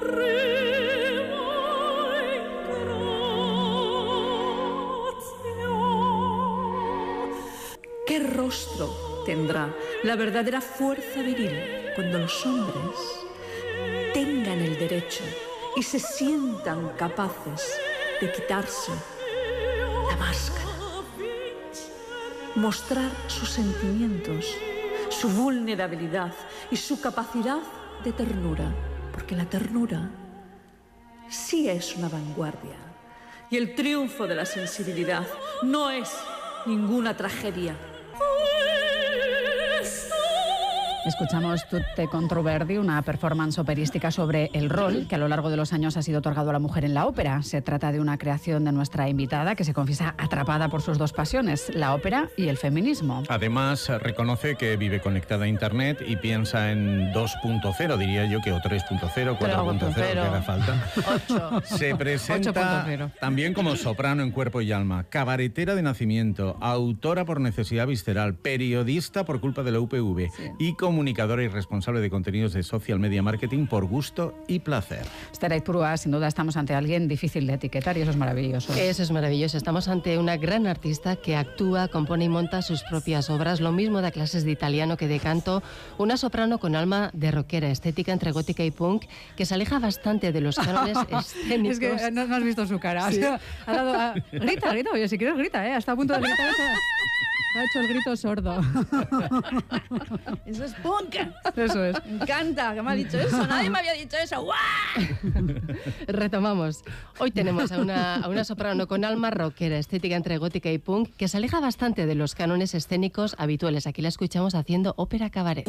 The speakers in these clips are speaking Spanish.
¿Qué rostro tendrá la verdadera fuerza viril cuando los hombres tengan el derecho y se sientan capaces de quitarse la máscara? Mostrar sus sentimientos, su vulnerabilidad y su capacidad de ternura, porque la ternura sí es una vanguardia y el triunfo de la sensibilidad no es ninguna tragedia. Escuchamos Tutte contro Verdi, una performance operística sobre el rol que a lo largo de los años ha sido otorgado a la mujer en la ópera. Se trata de una creación de nuestra invitada que se confiesa atrapada por sus dos pasiones, la ópera y el feminismo. Además, reconoce que vive conectada a Internet y piensa en 2.0, diría yo que o 3.0, 4.0, que haga falta. 8. Se presenta 8.0. también como soprano en cuerpo y alma, cabaretera de nacimiento, autora por necesidad visceral, periodista por culpa de la UPV y comunicadora y responsable de contenidos de social media marketing por gusto y placer. Esther Aizpurua, sin duda estamos ante alguien difícil de etiquetar y eso es maravilloso. Eso es maravilloso. Estamos ante una gran artista que actúa, compone y monta sus propias obras. Lo mismo da clases de italiano que de canto. Una soprano con alma de rockera, estética entre gótica y punk, que se aleja bastante de los cánones escénicos. Es que no has visto su cara. Sí. O sea, grita, oye, si quieres grita, hasta a punto de gritar. Ha hecho el grito sordo. Eso es punk. Eso es. Me encanta que me ha dicho eso. Nadie me había dicho eso. ¡Guau! Retomamos. Hoy tenemos a una soprano con alma rockera, estética entre gótica y punk, que se aleja bastante de los cánones escénicos habituales. Aquí la escuchamos haciendo ópera cabaret.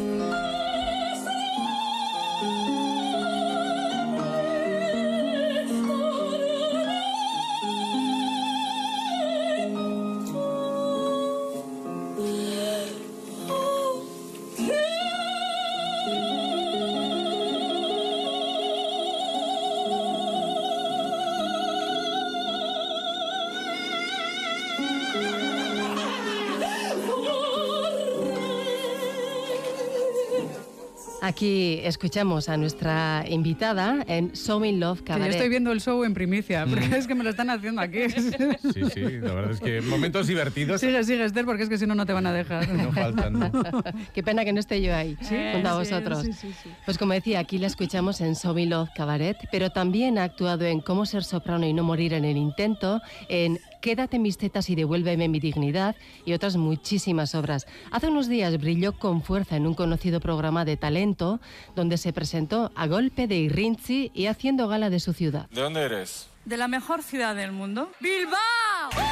Aquí escuchamos a nuestra invitada en So in Love Cabaret. Que yo estoy viendo el show en primicia, porque es que me lo están haciendo aquí. Sí, la verdad es que momentos divertidos. Sigue, Esther, porque es que si no, no te van a dejar. No faltan, ¿no? Qué pena que no esté yo ahí, junto a vosotros. Sí. Pues como decía, aquí la escuchamos en So in Love Cabaret, pero también ha actuado en Cómo ser soprano y no morir en el intento, en Quédate en mis tetas y devuélveme mi dignidad y otras muchísimas obras. Hace unos días brilló con fuerza en un conocido programa de talento donde se presentó a golpe de Irrintzi y haciendo gala de su ciudad. ¿De dónde eres? De la mejor ciudad del mundo. ¡Bilbao!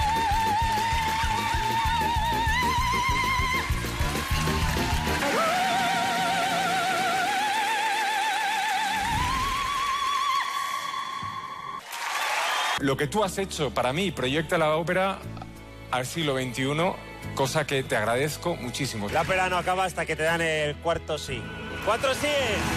Lo que tú has hecho para mí proyecta la ópera al siglo XXI, cosa que te agradezco muchísimo. La ópera no acaba hasta que te dan el cuarto sí. ¡4 sí!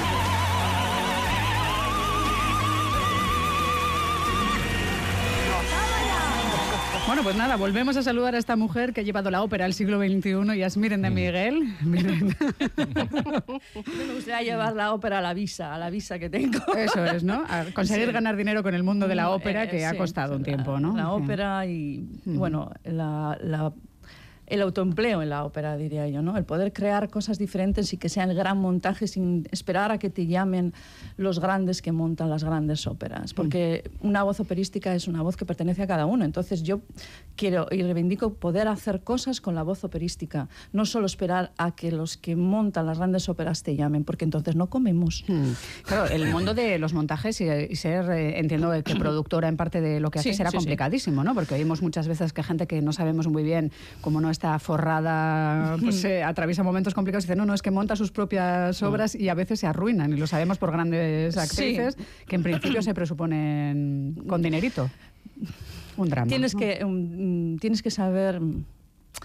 Bueno, pues nada, volvemos a saludar a esta mujer que ha llevado la ópera al siglo XXI y es Miren de Miguel. Miren. Me gustaría llevar la ópera a la visa que tengo. Eso es, ¿no? A conseguir ganar dinero con el mundo de la ópera que ha costado un tiempo, ¿no? La ópera y, bueno, el autoempleo en la ópera, diría yo, ¿no? El poder crear cosas diferentes y que sean el gran montaje sin esperar a que te llamen los grandes que montan las grandes óperas. Porque una voz operística es una voz que pertenece a cada uno. Entonces yo quiero y reivindico poder hacer cosas con la voz operística. No solo esperar a que los que montan las grandes óperas te llamen, porque entonces no comemos. Claro, el mundo de los montajes y ser, entiendo que productora en parte de lo que hace será complicadísimo, ¿no? Porque oímos muchas veces que gente que no sabemos muy bien cómo no está forrada, pues atraviesa momentos complicados y dice, no, es que monta sus propias obras y a veces se arruinan, y lo sabemos por grandes actrices que en principio se presuponen con dinerito. Un drama. Tienes que saber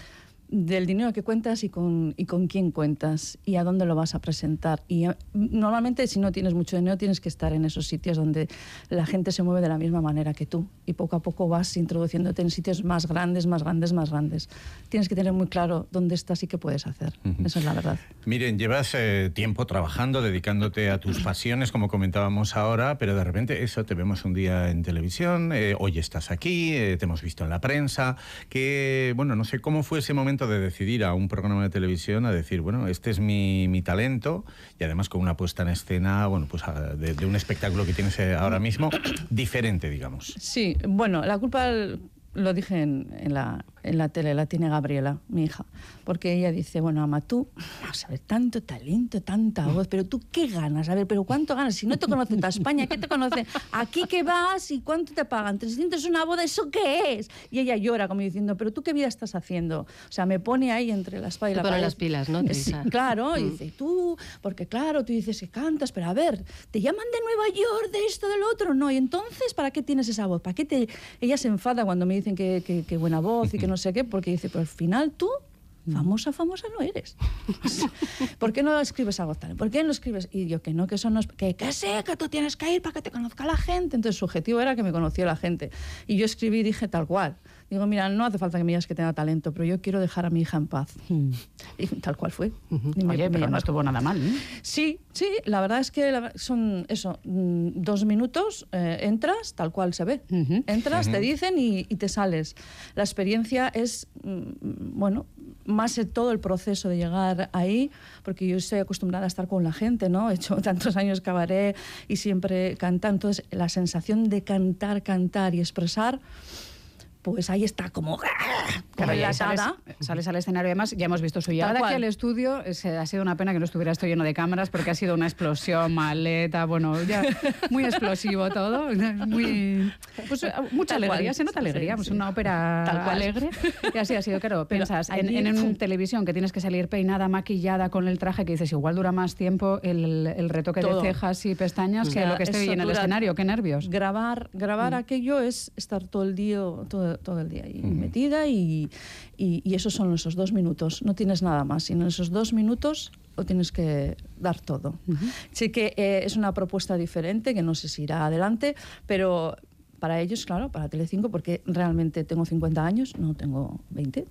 del dinero que cuentas y con quién cuentas y a dónde lo vas a presentar. Y normalmente, si no tienes mucho dinero, tienes que estar en esos sitios donde la gente se mueve de la misma manera que tú, y poco a poco vas introduciéndote en sitios más grandes, más grandes, más grandes. Tienes que tener muy claro dónde estás y qué puedes hacer. Eso es la verdad. Miren, llevas tiempo trabajando, dedicándote a tus pasiones, como comentábamos ahora, pero de repente eso, te vemos un día en televisión, hoy estás aquí, te hemos visto en la prensa, que, bueno, no sé cómo fue ese momento de decidir a un programa de televisión a decir, bueno, este es mi talento, y además con una puesta en escena, bueno, pues de un espectáculo que tienes ahora mismo, diferente, digamos. Sí, bueno, la culpa, lo dije en la tele, la tiene Gabriela, mi hija, porque ella dice, bueno, Ama, tú, vamos a ver, tanto talento, tanta voz, pero tú, ¿qué ganas? A ver, pero ¿cuánto ganas? Si no te conoce toda España, ¿qué te conoce? ¿Aquí qué vas y cuánto te pagan? 300 una boda, ¿eso qué es? Y ella llora como diciendo, pero ¿tú qué vida estás haciendo? O sea, me pone ahí entre la espada y la pared. Te pone las pilas, ¿no, Teresa? Sí, claro, y dice, tú, porque claro, tú dices que cantas, pero a ver, ¿te llaman de Nueva York, de esto, del otro? No, y entonces, ¿para qué tienes esa voz? ¿Para qué te...? Ella se enfada cuando me dicen que buena voz y que no sé qué, porque dice, pero al final tú, famosa no eres. ¿Por qué no escribes algo tal? ¿Por qué no escribes? Y yo, que no, que eso no es... Que sé, que tú tienes que ir para que te conozca la gente. Entonces su objetivo era que me conociera la gente. Y yo escribí y dije tal cual. Digo, mira, no hace falta que me digas que tenga talento, pero yo quiero dejar a mi hija en paz. Y tal cual fue. Oye, pero no estuvo nada mal, ¿eh? Sí, la verdad es que son eso, 2 minutos, entras, tal cual se ve. Entras, te dicen y te sales. La experiencia es, bueno, más todo el proceso de llegar ahí, porque yo estoy acostumbrada a estar con la gente, ¿no? He hecho tantos años cabaret y siempre cantando. Entonces, la sensación de cantar y expresar, pues ahí está como sales al escenario. Además, ya hemos visto su llegada aquí al estudio. Ha sido una pena que no estuviera esto lleno de cámaras, porque ha sido una explosión, maleta, bueno, ya muy explosivo todo. Pues, mucha alegría, se nota alegría, pues una ópera alegre. Y así ha sido, claro. Piensas en televisión que tienes que salir peinada, maquillada, con el traje, que dices, igual dura más tiempo el retoque de cejas y pestañas que lo que estoy en el escenario. Qué nervios. Grabar aquello es estar todo el día ahí metida y esos son esos 2 minutos. No tienes nada más, y en esos 2 minutos lo tienes que dar todo. Sí que es una propuesta diferente, que no sé si irá adelante, pero para ellos, claro, para Telecinco, porque realmente tengo 50 años, no tengo 20,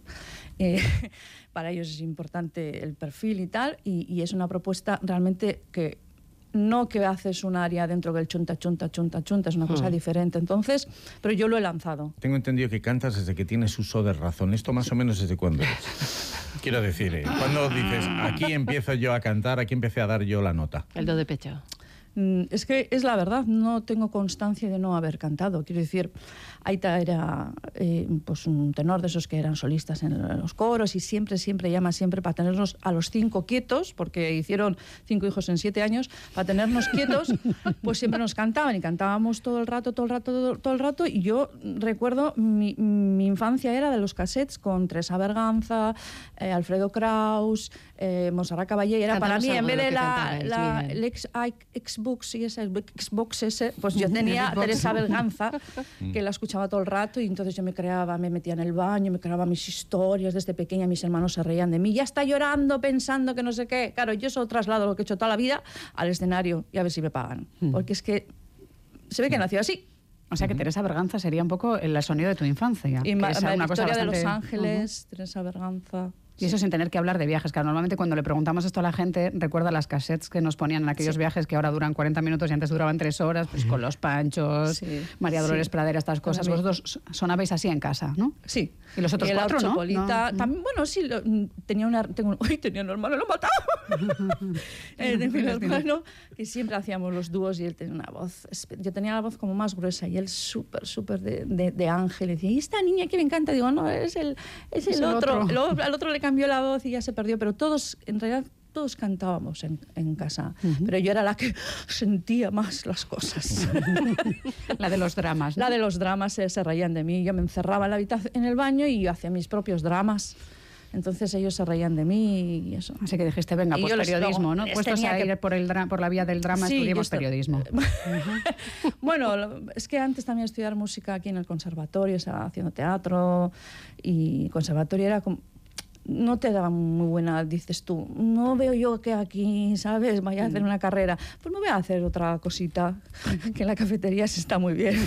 para ellos es importante el perfil y tal, y es una propuesta realmente que no que haces un área dentro del chunta, es una cosa diferente. Entonces, pero yo lo he lanzado. Tengo entendido que cantas desde que tienes uso de razón. ¿Esto más o menos desde cuándo es? Quiero decir, ¿cuándo dices, aquí empiezo yo a cantar, aquí empecé a dar yo la nota? El do de pecho. Es que es la verdad, no tengo constancia de no haber cantado. Quiero decir, Aita era pues un tenor de esos que eran solistas en los coros, y siempre llama para tenernos a los 5 quietos, porque hicieron 5 hijos en 7 años, para tenernos quietos, pues siempre nos cantaban y cantábamos todo el rato. Y yo recuerdo, mi infancia era de los cassettes con Teresa Berganza, Alfredo Kraus, Montserrat Caballé. Era para mí, en vez de el Xbox ese, pues yo tenía a Teresa Berganza, que la escuchaba todo el rato, y entonces yo me metía en el baño, me creaba mis historias desde pequeña, mis hermanos se reían de mí, ya está llorando pensando que no sé qué. Claro, yo eso traslado lo que he hecho toda la vida al escenario y a ver si me pagan, porque es que se ve que nació así. O sea que Teresa Berganza sería un poco el sonido de tu infancia. Y una cosa bastante... de Los Ángeles, Teresa Berganza... Y eso sin tener que hablar de viajes, que normalmente cuando le preguntamos esto a la gente, recuerda las cassettes que nos ponían en aquellos viajes que ahora duran 40 minutos y antes duraban 3 horas, pues con Los Panchos, María Dolores Pradera, estas cosas. Vosotros sonabais así en casa, ¿no? Sí. Y los otros 4, ¿no? Chopolita, también, bueno, sí, tenía un hermano, lo he matado. Tengo un hermano que siempre hacíamos los dúos y él tenía una voz, yo tenía la voz como más gruesa y él súper de ángel. Y decía, ¿y esta niña que me encanta? Digo, no, es el otro. Luego al otro le cambió la voz y ya se perdió, pero en realidad todos cantábamos en casa, pero yo era la que sentía más las cosas. La de los dramas, ¿no? La de los dramas, se reían de mí. Yo me encerraba en el baño y yo hacía mis propios dramas. Entonces ellos se reían de mí y eso. Así que dijiste, venga, pues periodismo, ¿no? Puestos a ir por la vía del drama, estudiemos periodismo. Bueno, es que antes también estudiar música aquí en el conservatorio, estaba haciendo teatro, y conservatorio era como... no te daba muy buena, dices tú, no veo yo que aquí, ¿sabes?, vaya a hacer una carrera, pues me voy a hacer otra cosita, que en la cafetería se está muy bien,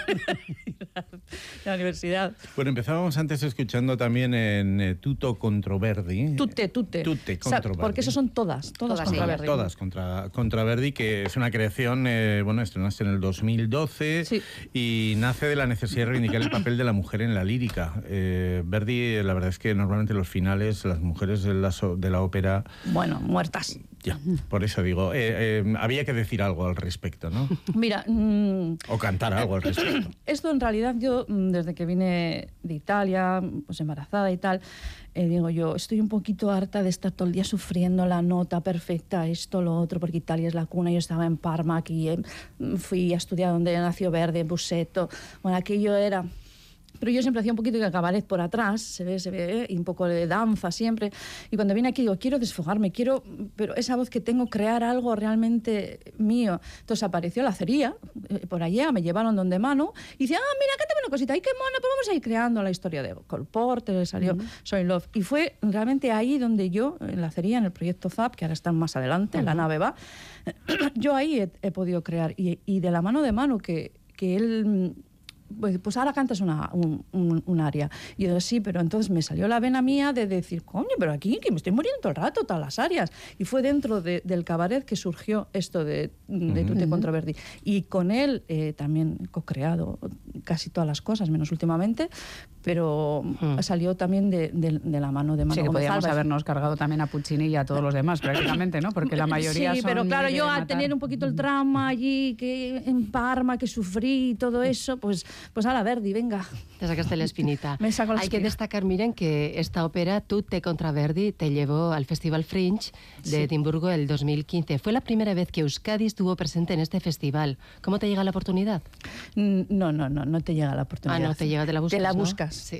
la universidad. Bueno, empezábamos antes escuchando también en Tutto contro Verdi. Tutte contro Verdi. porque eso son todas contra Verdi. Todas contra Verdi, que es una creación, estrenaste en el 2012 y nace de la necesidad de reivindicar el papel de la mujer en la lírica. Verdi, la verdad es que normalmente los finales, las mujeres de la ópera... Bueno, muertas. Ya, por eso digo, había que decir algo al respecto, ¿no? Mira... o cantar algo al respecto. Esto en realidad yo, desde que vine de Italia, pues embarazada y tal, digo yo, estoy un poquito harta de estar todo el día sufriendo la nota perfecta, esto, lo otro, porque Italia es la cuna. Yo estaba en Parma, aquí fui a estudiar donde nació Verdi, en Busseto. Bueno, aquello era... Pero yo siempre hacía un poquito de cabaret por atrás, se ve, y un poco de danza siempre. Y cuando vine aquí digo, quiero desfogarme, pero esa voz que tengo, crear algo realmente mío. Entonces apareció la acería, por allá, me llevaron donde Manu, y dice, mira, cántame una cosita, ay, qué mona, pues vamos a ir creando la historia de Cole Porter, salió So in Love. Y fue realmente ahí donde yo, en la acería, en el proyecto ZAP, que ahora están más adelante, la nave va, yo ahí he podido crear. Y de la mano de Manu, que él... Pues ahora cantas un aria. Y yo digo, sí, pero entonces me salió la vena mía de decir, coño, pero aquí que me estoy muriendo todo el rato, todas las arias. Y fue dentro del cabaret que surgió esto de Tutto contro Verdi. Y con él también co-creado casi todas las cosas, menos últimamente, pero salió también de la mano de Manu. Sí, que Gómez podíamos Álvarez. habernos cargado también a Puccini y a todos los demás, prácticamente, ¿no? Porque la mayoría sí, son pero claro, yo al matar. tener un poquito el trauma allí, que en Parma, que sufrí y todo eso, pues a la Verdi, venga. Te sacaste la espinita. Me saco la Hay que espina. destacar, miren, que esta ópera, Tutto contro Verdi, te llevó al Festival Fringe de Edimburgo el 2015. Fue la primera vez que Euskadi estuvo presente en este festival. ¿Cómo te llega la oportunidad? No te llega la oportunidad. No te llega, te la buscas, Te la ¿no? buscas. Sí.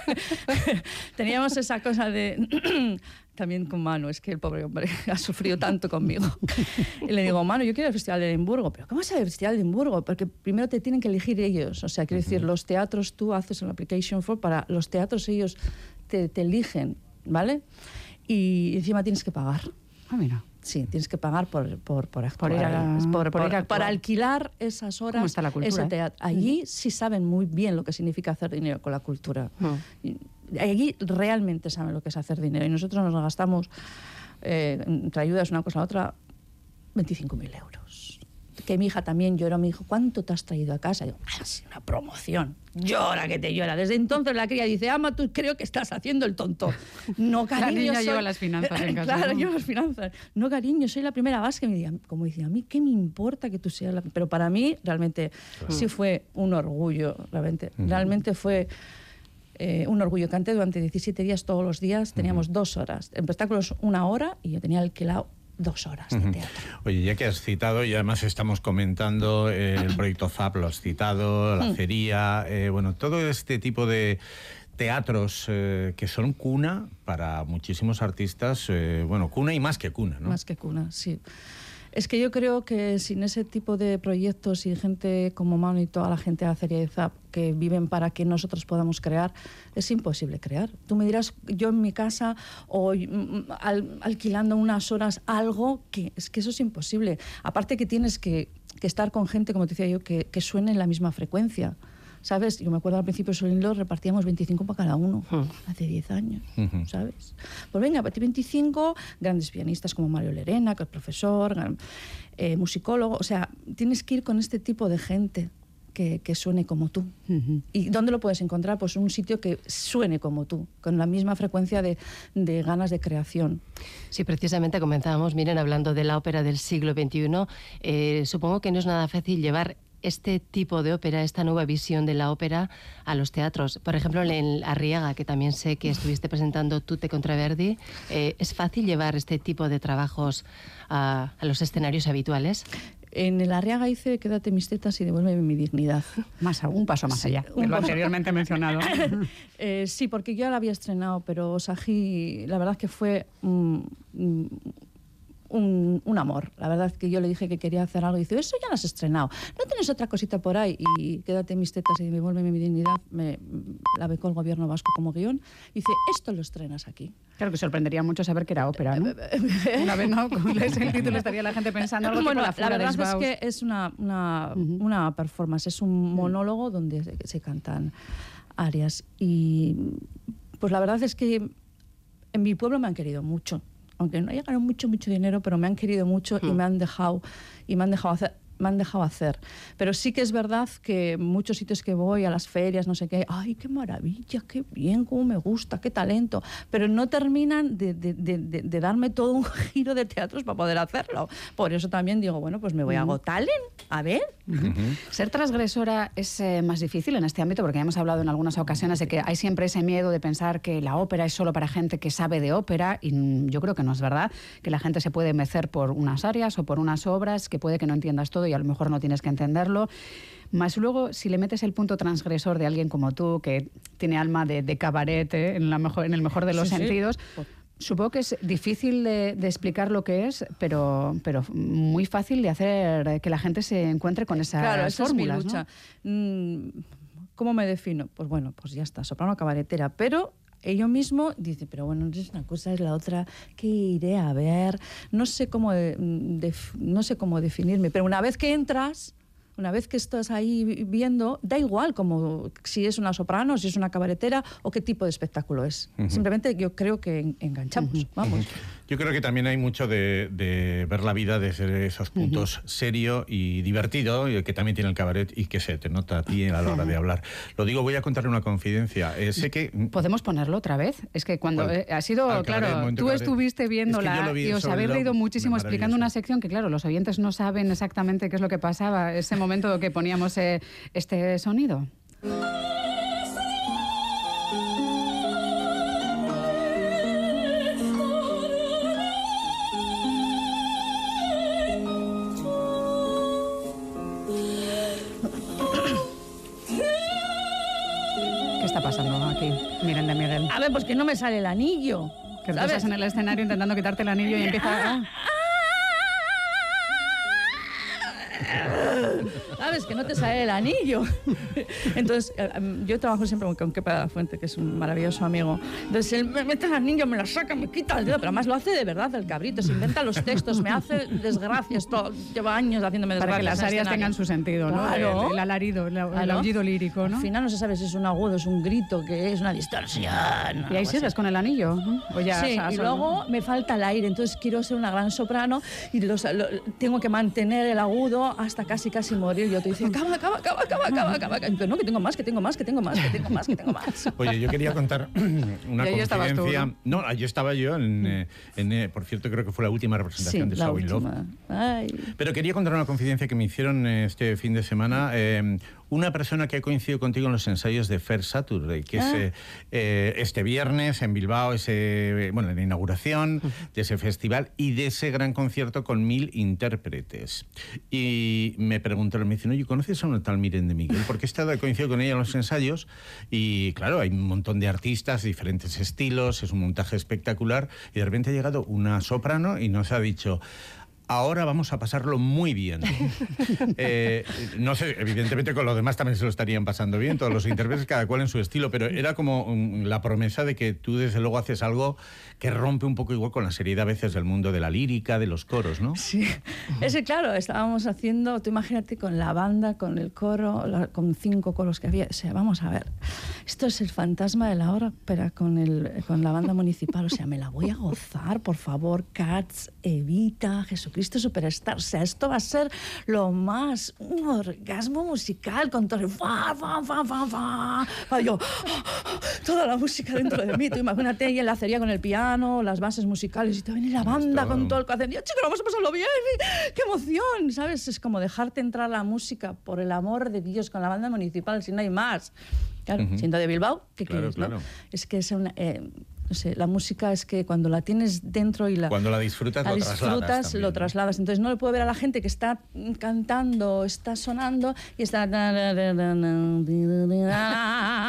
Teníamos esa cosa de... También con Manu, es que el pobre hombre ha sufrido tanto conmigo. Y le digo, Manu, yo quiero el Festival de Edimburgo. ¿Pero cómo es el Festival de Edimburgo? Porque primero te tienen que elegir ellos. O sea, quiero decir, los teatros, tú haces una application form para los teatros, ellos te eligen, ¿vale? Y encima tienes que pagar. Mira. Sí, tienes que pagar por actuar. Por ir a actuar. Para alquilar esas horas. ¿Cómo está la cultura, ese teatro. Allí sí saben muy bien lo que significa hacer dinero con la cultura. Allí realmente saben lo que es hacer dinero. Y nosotros nos gastamos, entre ayudas una cosa a la otra, 25.000 euros. Que mi hija también lloró, me dijo, ¿cuánto te has traído a casa? Y yo, es una promoción. Llora que te llora. Desde entonces la cría dice, ama, tú creo que estás haciendo el tonto. No, cariño, la niña lleva las finanzas en casa. Claro, ¿no? lleva las finanzas. No, cariño, soy la primera base que me decía, como decía, a mí qué me importa que tú seas la... Pero para mí realmente sí fue un orgullo, realmente fue... un orgullo. Canté durante 17 días todos los días, teníamos 2 horas. En espectáculos 1 hora y yo tenía alquilado 2 horas de teatro. Oye, ya que has citado, y además estamos comentando el proyecto ZAP, lo has citado, la acería, bueno, todo este tipo de teatros que son cuna para muchísimos artistas, bueno, cuna y más que cuna, ¿no? Más que cuna, sí. Es que yo creo que sin ese tipo de proyectos y gente como Manu y toda la gente de Acería y ZAP que viven para que nosotros podamos crear, es imposible crear. Tú me dirás, yo en mi casa o alquilando unas horas algo, que es que eso es imposible. Aparte que tienes que estar con gente, como te decía yo, que suene en la misma frecuencia. ¿Sabes? Yo me acuerdo al principio de So in Love repartíamos 25 para cada uno, hace 10 años, ¿sabes? Pues venga, para ti 25, grandes pianistas como Mario Lerena, que es profesor, musicólogo, o sea, tienes que ir con este tipo de gente que suene como tú. ¿Y dónde lo puedes encontrar? Pues un sitio que suene como tú, con la misma frecuencia de ganas de creación. Sí, precisamente comenzábamos, miren, hablando de la ópera del siglo XXI, supongo que no es nada fácil llevar este tipo de ópera, esta nueva visión de la ópera a los teatros. Por ejemplo, en Arriaga, que también sé que estuviste presentando Tutto contro Verdi, ¿es fácil llevar este tipo de trabajos a los escenarios habituales? En el Arriaga hice Quédate mis tetas y devuélveme mi dignidad. Un paso más allá, de lo anteriormente mencionado. Sí, porque yo ya la había estrenado, pero Saji, la verdad que fue... un amor. La verdad es que yo le dije que quería hacer algo y dice, eso ya lo has estrenado. ¿No tienes otra cosita por ahí? Y Quédate mis tetas y Devuélveme mi dignidad, la becó el gobierno vasco como guión. Y dice, esto lo estrenas aquí. Claro que sorprendería mucho saber que era ópera, ¿no? Una vez no, con ese título estaría la gente pensando algo bueno, tipo La verdad es que es una performance, es un monólogo donde se cantan arias. Y pues la verdad es que en mi pueblo me han querido mucho. Aunque no haya ganado mucho dinero, pero me han querido mucho y me han dejado hacer. Pero sí que es verdad que muchos sitios que voy, a las ferias, no sé qué, ¡ay, qué maravilla, qué bien, cómo me gusta, qué talento! Pero no terminan de darme todo un giro de teatros para poder hacerlo. Por eso también digo, bueno, pues me voy a Got Talent, a ver. Ser transgresora es más difícil en este ámbito, porque ya hemos hablado en algunas ocasiones de que hay siempre ese miedo de pensar que la ópera es solo para gente que sabe de ópera, y yo creo que no es verdad, que la gente se puede mecer por unas áreas o por unas obras, que puede que no entiendas todo y a lo mejor no tienes que entenderlo. Más luego, si le metes el punto transgresor de alguien como tú, que tiene alma de cabaret, en el mejor de los sentidos, supongo que es difícil de explicar lo que es, pero muy fácil de hacer que la gente se encuentre con esas fórmulas. Es mi lucha. ¿No? ¿Cómo me defino? Pues bueno, pues ya está, soprano cabaretera, pero ello mismo dice, pero bueno, es una cosa, es la otra, ¿qué iré a ver? No sé cómo definirme, pero una vez que entras, una vez que estás ahí viendo, da igual como si es una soprano, si es una cabaretera o qué tipo de espectáculo es. Simplemente yo creo que enganchamos, vamos. Yo creo que también hay mucho de ver la vida desde esos puntos serio y divertido, y que también tiene el cabaret y que se te nota a ti a la hora de hablar. Lo digo, voy a contarle una confidencia. Sé que... ¿Podemos ponerlo otra vez? Es que cuando ha sido, claro, tú estuviste viéndola y os habéis reído muchísimo explicando una sección que, claro, los oyentes no saben exactamente qué es lo que pasaba ese momento que poníamos este sonido. ¿Qué está pasando aquí? Miren de Miguel. A ver, pues que no me sale el anillo. Que tú estás en el escenario intentando quitarte el anillo y empieza... ¿Sabes? Que no te sale el anillo. Entonces, yo trabajo siempre con Kepa de la Fuente, que es un maravilloso amigo. Entonces, él me mete el anillo, me lo saca, me quita el dedo, pero además lo hace de verdad el cabrito, se inventa los textos, me hace desgracias, lleva años haciéndome desgracias. Para que las áreas tengan su sentido, ¿no? Claro. El alarido, el aullido lírico, ¿no? Al final no se sabe si es un agudo, es un grito, que es una distorsión. Y ahí sigues con el anillo, ¿no? O ya, sí, y luego me falta el aire, entonces quiero ser una gran soprano y tengo que mantener el agudo hasta casi morir. Yo te dice, acaba. Pero no, que tengo más. Oye, yo quería contar una confidencia. Tú, ¿no? Allí estaba yo, por cierto, creo que fue la última representación de So in Love. Pero quería contar una confidencia que me hicieron este fin de semana. Una persona que ha coincidido contigo en los ensayos de Fair Saturday, que es este viernes en Bilbao, la inauguración de ese festival y de ese gran concierto con 1000 intérpretes. Y me preguntaron, me dicen, oye, ¿conoces a una tal Miren de Miguel? Porque he coincidido con ella en los ensayos y, claro, hay un montón de artistas, diferentes estilos, es un montaje espectacular y de repente ha llegado una soprano y nos ha dicho... Ahora vamos a pasarlo muy bien. No sé, evidentemente con los demás también se lo estarían pasando bien, todos los intérpretes, cada cual en su estilo, pero era como la promesa de que tú desde luego haces algo que rompe un poco igual con la seriedad a veces del mundo de la lírica, de los coros, ¿no? Sí, claro, estábamos haciendo, tú imagínate con la banda, con el coro, con 5 coros que había, o sea, vamos a ver, esto es el fantasma de la ópera con la banda municipal, o sea, me la voy a gozar, por favor, Cats, Evita, Jesucristo Superstar, o sea, esto va a ser lo más, un orgasmo musical con todo el yo, toda la música dentro de mí, tú imagínate ahí en la acería con el piano, las bases musicales y te viene la banda con todo el corazón, chico, vamos a pasarlo bien, qué emoción, ¿sabes? Es como dejarte entrar la música por el amor de Dios con la banda municipal, si no hay más. Claro, siendo de Bilbao, ¿qué quieres? Claro. ¿No? Es que es una... no sé, la música es que cuando la tienes dentro y cuando la disfrutas, lo trasladas. Entonces no le puedo ver a la gente que está cantando, está sonando y está...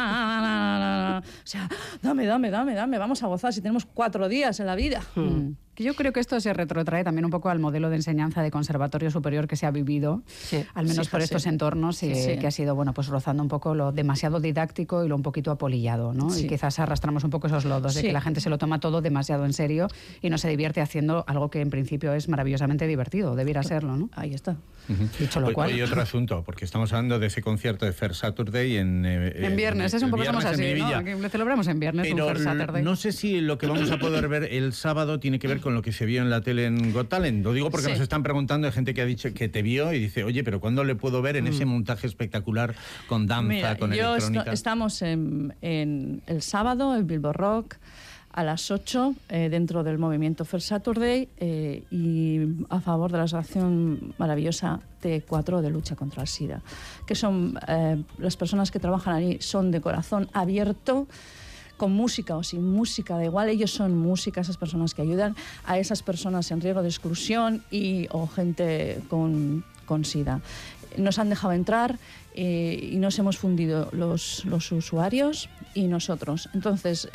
O sea, dame, vamos a gozar si tenemos 4 días en la vida. Que yo creo que esto se retrotrae también un poco al modelo de enseñanza de conservatorio superior que se ha vivido, al menos por estos entornos, que ha sido, bueno, pues rozando un poco lo demasiado didáctico y lo un poquito apolillado, ¿no? Y quizás arrastramos un poco esos lodos de que la gente se lo toma todo demasiado en serio y no se divierte haciendo algo que en principio es maravillosamente divertido, debiera serlo, ¿no? Ahí está. Dicho lo cual. Hay otro asunto, porque estamos hablando de ese concierto de First Saturday en viernes, es un poco estamos así, ¿no? Que lo celebramos en viernes, pero un First Saturday. No sé si lo que vamos a poder ver el sábado tiene que ver con lo que se vio en la tele en Got Talent. Lo digo porque nos están preguntando, hay gente que ha dicho que te vio y dice, oye, pero ¿cuándo le puedo ver en ese montaje espectacular con danza, con electrónica? Estamos en el sábado, en Bilbo Rock, a las 8, dentro del movimiento First Saturday, y a favor de la asociación maravillosa T4 de lucha contra el SIDA, que son las personas que trabajan ahí son de corazón abierto, con música o sin música, da igual, ellos son música, esas personas que ayudan a esas personas en riesgo de exclusión o gente con SIDA. Nos han dejado entrar y nos hemos fundido los usuarios y nosotros. Entonces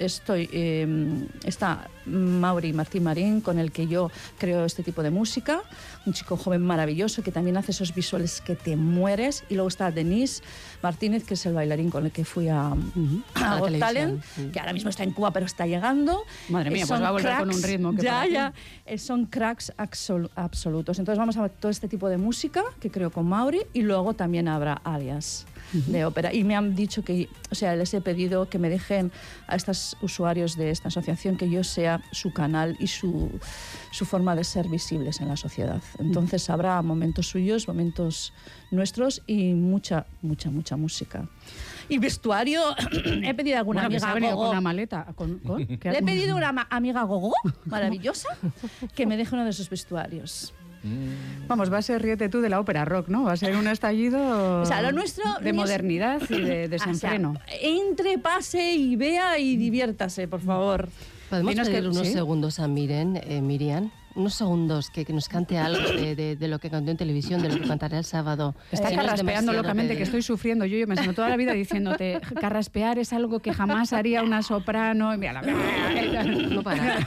está Martín Marín, con el que yo creo este tipo de música, un chico joven maravilloso que también hace esos visuales que te mueres, y luego está Denise Martínez, que es el bailarín con el que fui a Got Talent, que ahora mismo está en Cuba pero está llegando. Madre mía, pues va a volver con un ritmo que son cracks absolutos. Entonces vamos a ver todo este tipo de música que creo con Mauri, y luego también habrá alias de ópera, y me han dicho que, o sea, les he pedido que me dejen a estos usuarios de esta asociación que yo sea su canal y su forma de ser visibles en la sociedad. Entonces habrá momentos suyos, momentos nuestros y mucha música. Y vestuario, he pedido a alguna amiga gogo. Con una maleta. Le he pedido a una amiga gogo maravillosa que me deje uno de esos vestuarios. Vamos, va a ser Ríete tú de la ópera rock, ¿no? Va a ser un estallido, o sea, lo nuestro de modernidad y de desenfreno. O sea, entre, pase y vea y diviértase, por favor. ¿Podemos pedir unos segundos a Miriam? Unos segundos que nos cante algo de lo que cantó en televisión, de lo que cantará el sábado. Está carraspeando locamente, que estoy sufriendo. Yo me siento toda la vida diciéndote, carraspear es algo que jamás haría una soprano. Mira, no para.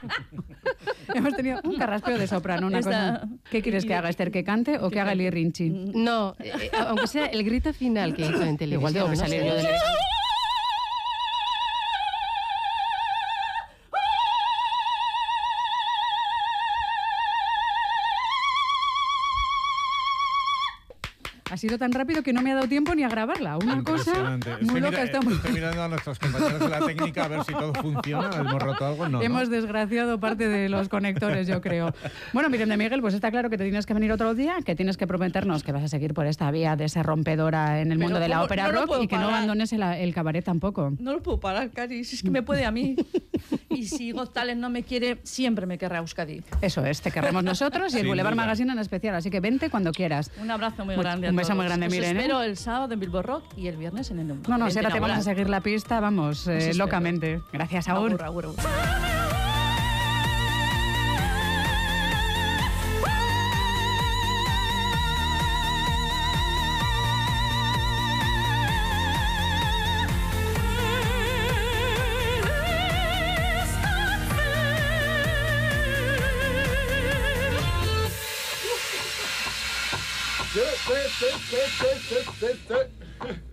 Hemos tenido un carraspeo de soprano, una cosa. ¿Qué quieres que haga, Esther? ¿Que cante o que haga el Rinchi? No, aunque sea el grito final que hizo en televisión. Igual tengo que salir yo de la... Ha sido tan rápido que no me ha dado tiempo ni a grabarla. Una cosa muy loca. Estoy mirando a nuestros compañeros de la técnica a ver si todo funciona. ¿Hemos roto algo? No. Hemos desgraciado parte de los conectores, yo creo. Bueno, Miriam de Miguel, pues está claro que te tienes que venir otro día, que tienes que prometernos que vas a seguir por esta vía de ser rompedora en el mundo de la ópera rock y que no abandones el cabaret tampoco. No lo puedo parar, Cari, si es que me puede a mí. Y si Got Talent no me quiere, siempre me querrá Euskadi. Eso es, te querremos nosotros y el Boulevard Magazine en especial, así que vente cuando quieras. Un abrazo muy grande. Un beso muy grande, Miren. Espero el sábado en Bilbo Rock y el viernes en el No, ahora te vamos a seguir la pista, vamos, locamente. Gracias, Agur. Agur. Sí.